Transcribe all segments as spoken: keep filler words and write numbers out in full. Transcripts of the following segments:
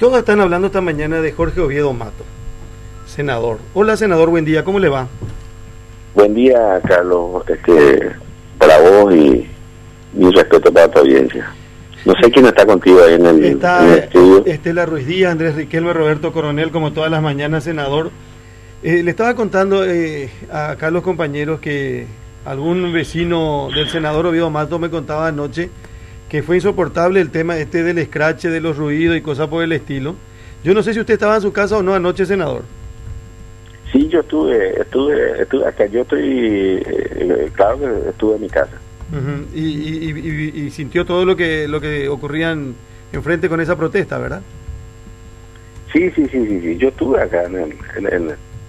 Todos están hablando esta mañana de Jorge Oviedo Mato, senador. Hola, senador, buen día, ¿cómo le va? Buen día, Carlos, este, para vos y mi respeto para tu audiencia. No sé quién está contigo ahí en el, está, en el estudio. Estela Ruiz Díaz, Andrés Riquelme, Roberto Coronel, como todas las mañanas, senador. Eh, le estaba contando eh, acá a los compañeros que algún vecino del senador Oviedo Mato me contaba anoche que fue insoportable el tema este del escrache, de los ruidos y cosas por el estilo. Yo no sé si usted estaba en su casa o no anoche, senador. Sí, yo estuve, estuve, estuve acá, yo estoy, eh, claro que estuve en mi casa. Uh-huh. y, y, y, y sintió todo lo que lo que ocurrían enfrente con esa protesta, ¿verdad? Sí, sí, sí, sí, sí. Yo estuve acá en el... En el...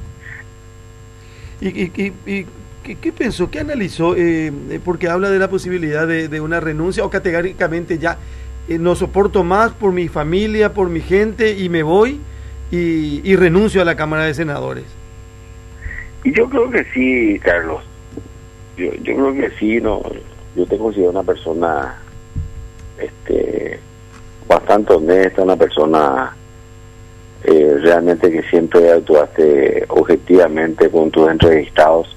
¿Y, y, y, y qué, qué pensó, qué analizó? Eh, porque habla de la posibilidad de, de una renuncia o categóricamente ya eh, no soporto más por mi familia, por mi gente y me voy y, y renuncio a la Cámara de Senadores. Y yo creo que sí, Carlos. Yo, yo creo que sí, no. Yo te considero una persona, este, bastante honesta, una persona eh, realmente que siempre actuaste objetivamente con tus entrevistados.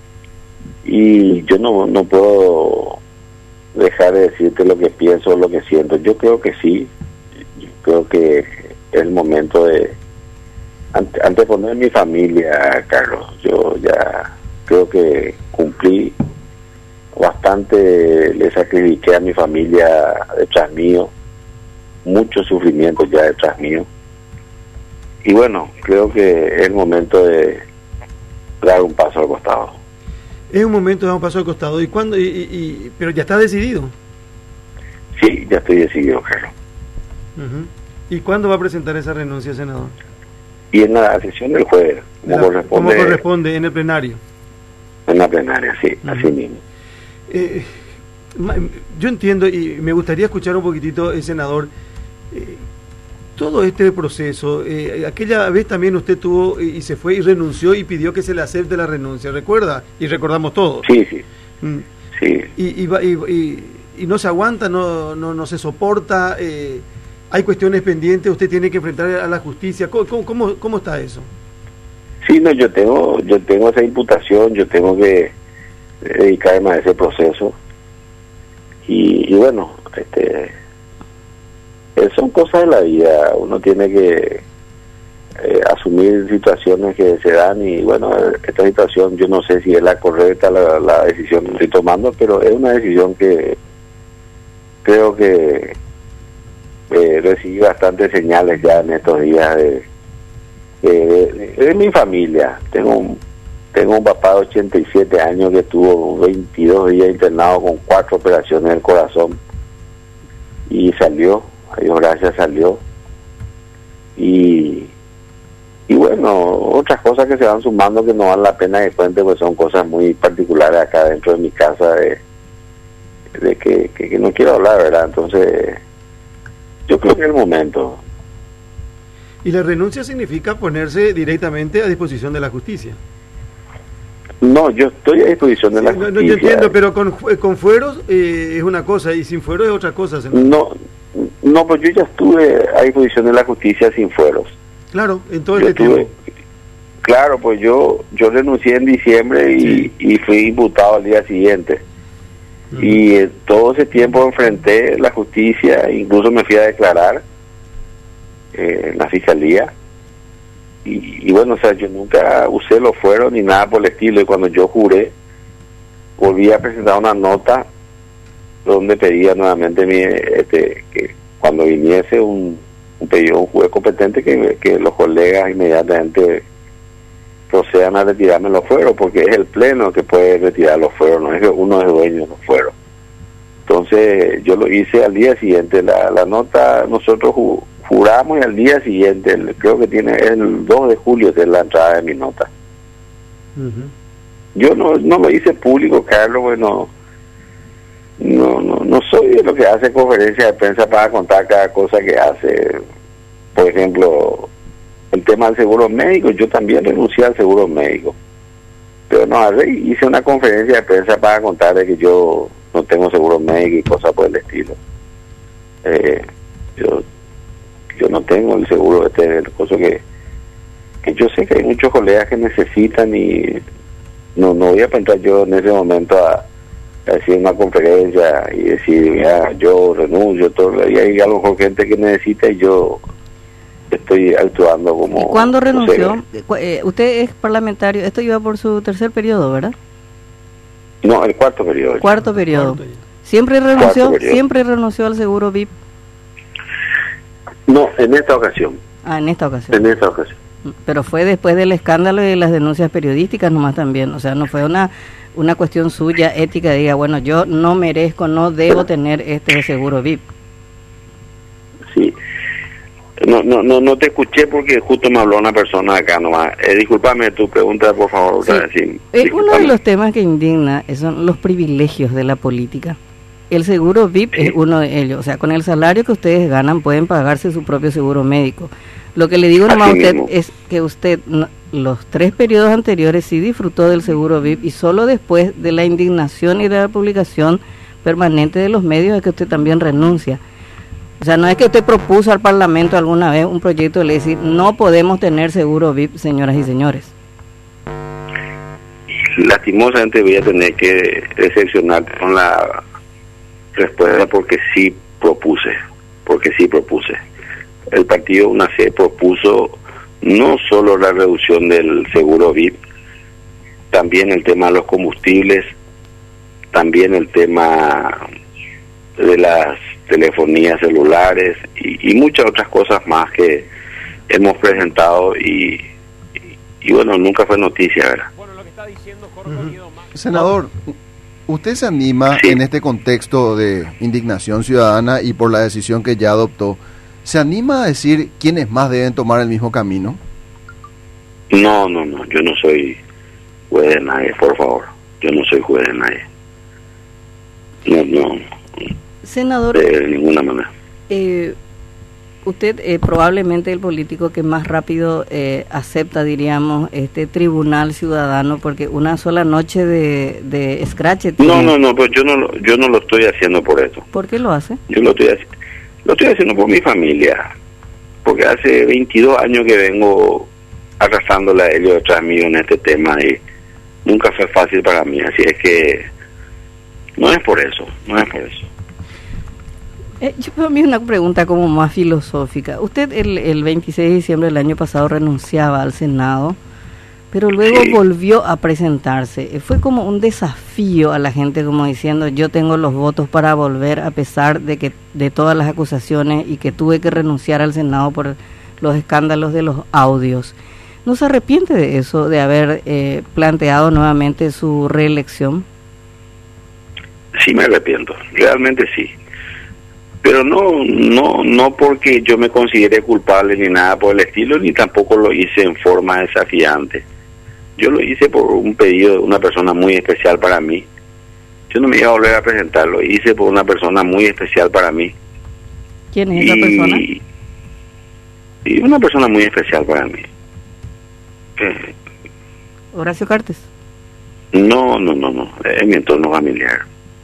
Y yo no, no puedo dejar de decirte lo que pienso, lo que siento. Yo creo que sí. Yo creo que es el momento de ante, anteponer mi familia, Carlos. Yo ya creo que cumplí bastante, le sacrifiqué a mi familia detrás mío, mucho sufrimiento ya detrás mío, y bueno, creo que es el momento de dar un paso al costado. Es un momento de dar un paso al costado, y cuándo, y, y, y, pero ya está decidido. Sí, ya estoy decidido, Carlos. Uh-huh. ¿Y cuándo va a presentar esa renuncia, senador? Y en la sesión del jueves, como, la, corresponde, como corresponde, en el plenario. En la plenaria, sí, uh-huh. Así mismo. Eh, yo entiendo y me gustaría escuchar un poquitito, el senador, eh, todo este proceso. Eh, aquella vez también usted tuvo y se fue y renunció y pidió que se le acepte la renuncia, ¿recuerda? Y recordamos todos. Sí, sí. Mm. Sí. Y, y, y, y, y no se aguanta, no, no, no se soporta. Eh, hay cuestiones pendientes, usted tiene que enfrentar a la justicia. ¿Cómo, cómo, cómo está eso? Sí, no, yo tengo, yo tengo esa imputación, yo tengo que dedicarme a ese proceso y, y bueno, este, son cosas de la vida, uno tiene que eh, asumir situaciones que se dan y bueno, esta situación yo no sé si es la correcta la, la decisión que estoy tomando, pero es una decisión que creo que eh, recibí bastantes señales ya en estos días de, de, de, de mi familia. Tengo un Tengo un papá de ochenta y siete años que estuvo veintidós días internado con cuatro operaciones del corazón y salió, a Dios gracias salió. Y, y bueno, otras cosas que se van sumando que no vale la pena que cuente, pues son cosas muy particulares acá dentro de mi casa de, de que, que, que no quiero hablar, ¿verdad? Entonces, yo creo que es el momento. ¿Y la renuncia significa ponerse directamente a disposición de la justicia? No, yo estoy a disposición de sí, la no, justicia. No, yo entiendo, pero con, con fueros eh, es una cosa y sin fueros es otra cosa, senador. No, no, pues yo ya estuve a disposición de la justicia sin fueros. Claro, en todo yo este estuve, tiempo. Claro, pues yo yo renuncié en diciembre y, sí. y fui imputado al día siguiente. Uh-huh. Y eh, todo ese tiempo enfrenté la justicia, incluso me fui a declarar eh, en la fiscalía. Y, y bueno, o sea, yo nunca usé los fueros ni nada por el estilo, y cuando yo juré volví a presentar una nota donde pedía nuevamente mi, este, que cuando viniese un, un pedido un juez competente que, que los colegas inmediatamente procedan a retirarme los fueros, porque es el pleno que puede retirar los fueros, no es que uno es dueño de los fueros. Entonces yo lo hice al día siguiente, la, la nota nosotros ju, juramos y al día siguiente, el, creo que tiene el dos de julio de la entrada de mi nota. Uh-huh. Yo no no lo hice público, Carlos, bueno, no, no no soy de lo que hace conferencia de prensa para contar cada cosa que hace. Por ejemplo, el tema del seguro médico, yo también renuncié al seguro médico, pero no, hice una conferencia de prensa para contarle que yo no tengo seguro médico y cosas por el estilo. Eh, yo yo no tengo el seguro este, el coso que, que yo sé que hay muchos colegas que necesitan y no no voy a pensar yo en ese momento a, a decir una conferencia y decir, ya, yo renuncio, todo, y hay a lo mejor gente que necesita y yo estoy actuando como... ¿Cuándo renunció? No sé, eh, usted es parlamentario, esto iba por su tercer periodo, ¿verdad? No, el cuarto periodo. Cuarto periodo. ¿Siempre renunció, siempre renunció al seguro V I P? No, en esta ocasión. Ah, en esta ocasión. En esta ocasión. Pero fue después del escándalo y de las denuncias periodísticas nomás también, o sea, no fue una una cuestión suya ética, de diga, bueno, yo no merezco, no debo tener este seguro V I P. Sí. No, no, no, no te escuché porque justo me habló una persona acá nomás. Eh, discúlpame tu pregunta, por favor. Sí. Sí, eh, uno de los temas que indigna son los privilegios de la política. El seguro V I P sí. es uno de ellos. O sea, con el salario que ustedes ganan pueden pagarse su propio seguro médico. Lo que le digo nomás a usted mismo es que usted no, los tres periodos anteriores sí disfrutó del seguro V I P y solo después de la indignación y de la publicación permanente de los medios es que usted también renuncia. O sea, no es que usted propuso al Parlamento alguna vez un proyecto de ley decir no podemos tener seguro V I P, señoras y señores. Lastimosamente voy a tener que decepcionar con la respuesta porque sí propuse, porque sí propuse. El partido U N A C propuso no solo la reducción del seguro V I P, también el tema de los combustibles, también el tema de las telefonías celulares y, y muchas otras cosas más que hemos presentado y, y, y bueno, nunca fue noticia, ¿verdad? Bueno, lo que está diciendo Jorge Oviedo más. Senador, ¿usted se anima sí. en este contexto de indignación ciudadana y por la decisión que ya adoptó, se anima a decir quiénes más deben tomar el mismo camino? No, no, no, yo no soy juez de nadie, por favor, yo no soy juez de nadie. No, no. Senador, de ninguna manera. Eh, usted eh, probablemente el político que más rápido eh, acepta, diríamos, este tribunal ciudadano, porque una sola noche de, de escrache tiene... No, no, no, pues yo no, lo- yo no lo estoy haciendo por eso. ¿Por qué lo hace? Yo lo estoy, haci- lo estoy haciendo por mi familia, porque hace veintidós años que vengo arrastrándole a ellos detrás mío en este tema y nunca fue fácil para mí, así es que no es por eso, no es por eso. Eh, yo para mí es una pregunta como más filosófica. Usted el, el veintiséis de diciembre del año pasado renunciaba al Senado, pero luego Sí. volvió a presentarse. Eh, Fue como un desafío a la gente, como diciendo, yo tengo los votos para volver a pesar de que de todas las acusaciones y que tuve que renunciar al Senado por los escándalos de los audios. ¿No se arrepiente de eso, de haber eh, planteado nuevamente su reelección? Sí me arrepiento, realmente sí. Pero no, no, no porque yo me considere culpable ni nada por el estilo, ni tampoco lo hice en forma desafiante. Yo lo hice por un pedido de una persona muy especial para mí. Yo no me iba a volver a presentar, lo hice por una persona muy especial para mí. ¿Quién es esa persona? Y una persona muy especial para mí. Eh, Horacio Cartes. no, no, no, no, es mi entorno familiar.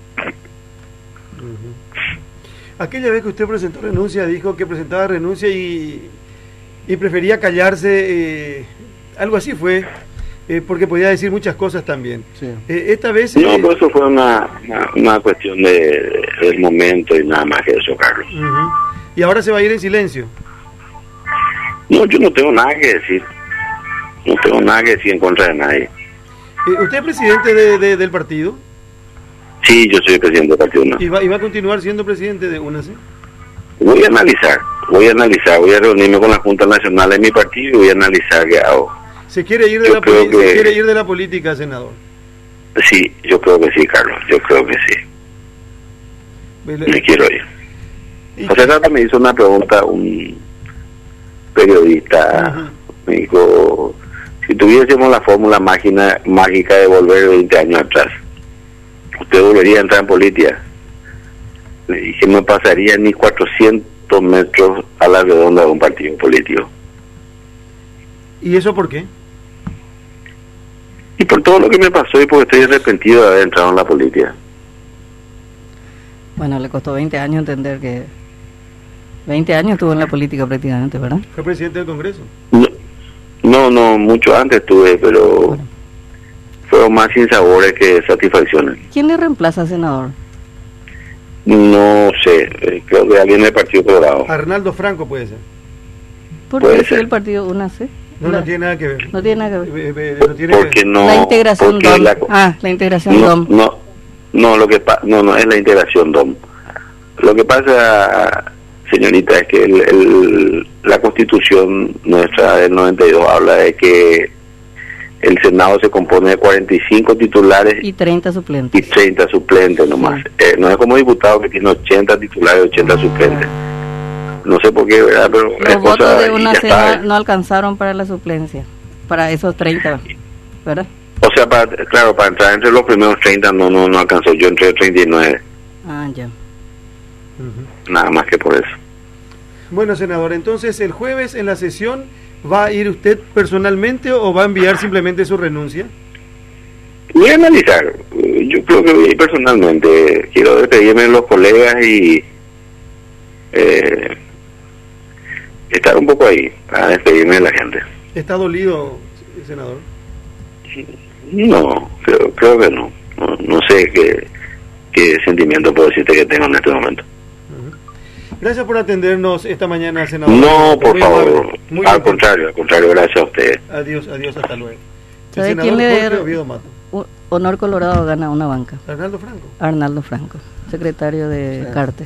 Aquella vez que usted presentó renuncia, dijo que presentaba renuncia y, y prefería callarse, eh, algo así fue, eh, porque podía decir muchas cosas también. Sí. Eh, esta vez... No, eh, pues eso fue una, una, una cuestión de, del momento y nada más que eso, Carlos. ujú. Y ahora se va a ir en silencio. No, yo no tengo nada que decir. No tengo nada que decir en contra de nadie. Eh, ¿Usted es presidente de, de- del partido? Sí, yo soy presidente del partido. No. ¿Y va, y va a continuar siendo presidente de U N A C? Voy a analizar, voy a analizar, voy a reunirme con la Junta Nacional de mi partido y voy a analizar qué hago. ¿Se quiere ir de, Yo la, creo poli- se que- quiere ir de la política, senador? Sí, yo creo que sí, Carlos, yo creo que sí. Me quiero ir. Y- Hace rato me hizo una pregunta un periodista, Ajá. me dijo, si tuviésemos la fórmula mágica, mágica de volver veinte años atrás, ¿usted volvería a entrar en política? Le dije, no pasaría ni cuatrocientos metros a la redonda de un partido político. ¿Y eso por qué? Y por todo lo que me pasó y porque estoy arrepentido de haber entrado en la política. Bueno, le costó veinte años entender que veinte años estuvo en la política prácticamente, ¿verdad? ¿Fue presidente del Congreso? No, no, no, mucho antes tuve, pero Bueno. fueron más sinsabores que satisfacciones. ¿Quién le reemplaza, senador? No sé, eh, creo que alguien del Partido Colorado. Arnaldo Franco puede ser. ¿Por Puede qué si ser. el partido UNA C? No, La- no tiene nada que ver. No tiene nada que ver. Eh, eh, no tiene Porque que ver. no. la integración porque D O M. la- Ah, la integración no, D O M. no, no, lo que pa- no, no es la integración D O M. Lo que pasa, señorita, es que el, el- la Constitución nuestra del noventa y dos habla de que el Senado se compone de cuarenta y cinco titulares Y treinta y suplentes. treinta suplentes nomás. Sí. Eh, no es como diputado que tiene ochenta titulares y ochenta suplentes. No sé por qué, ¿verdad? Pero es Los cosa votos de y UNA ya C está. no, no alcanzaron para la suplencia, para esos treinta, ¿verdad? O sea, para, claro, para entrar entre los primeros treinta no, no, no alcanzó. Yo entré treinta y nueve, Ah, ya. Ujú. nada más que por eso. Bueno, senador, entonces el jueves en la sesión, ¿va a ir usted personalmente o va a enviar simplemente su renuncia? Voy a analizar. eh, Yo creo que voy a ir personalmente. Quiero despedirme de los colegas y eh, estar un poco ahí para despedirme de la gente. ¿Está dolido, senador? No, creo, creo que no. No, no sé qué, qué sentimiento puedo decirte que tengo en este momento. Gracias por atendernos esta mañana, senador. No, por Muy favor. amable, muy Al gentil. contrario, al contrario, gracias a ustedes. Adiós, adiós, hasta luego. El ¿Sabe senador quién le Jorge der- Oviedo Mato. U- Honor Colorado gana una banca. Arnaldo Franco. Arnaldo Franco, secretario de Sí. Cartes.